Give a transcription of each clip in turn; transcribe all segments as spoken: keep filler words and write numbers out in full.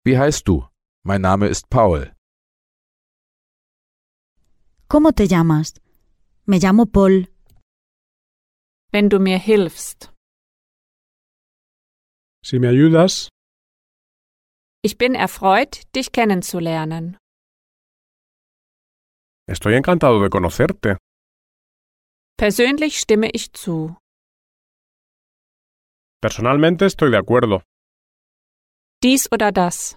Wie heißt du? Mein Name ist Paul. ¿Cómo te llamas? Me llamo Paul. Wenn du mir hilfst. Si me ayudas, Ich bin erfreut, dich kennenzulernen. estoy encantado de conocerte. Persönlich stimme ich zu. Personalmente estoy de acuerdo. Dies oder das.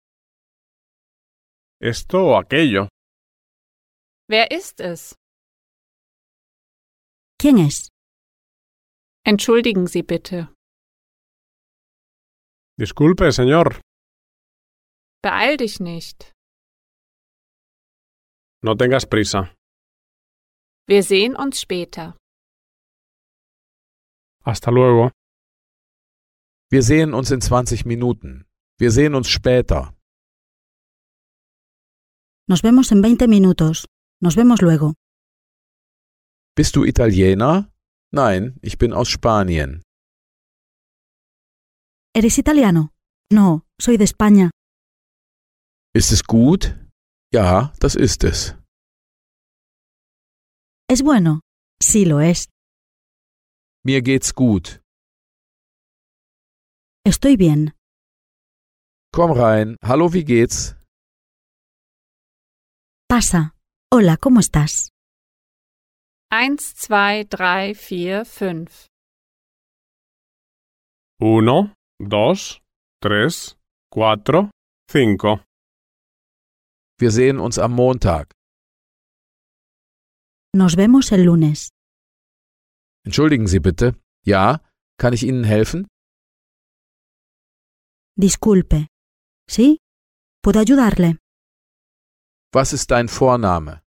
Esto o aquello. Wer ist es? ¿Quién es? Entschuldigen Sie bitte. Disculpe, señor. Beeil dich nicht. No tengas prisa. Wir sehen uns später. Hasta luego. Wir sehen uns in zwanzig Minuten. Wir sehen uns später. Nos vemos en veinte minutos. Nos vemos luego. Bist du Italiener? Nein, ich bin aus Spanien. ¿Eres italiano? No, soy de España. Ist es gut? Ja, das ist es. ¿Es bueno? Sí, lo es. Mir geht's gut. Estoy bien. Komm rein. Hallo, wie geht's? Pasa. Hola, ¿cómo estás? Eins, zwei, drei, vier, fünf. Uno, dos, tres, cuatro, cinco. Wir sehen uns am Montag. Nos vemos el lunes. Entschuldigen Sie bitte. Ja, kann ich Ihnen helfen? Disculpe. ¿Sí? ¿Puedo ayudarle? Was ist dein Vorname?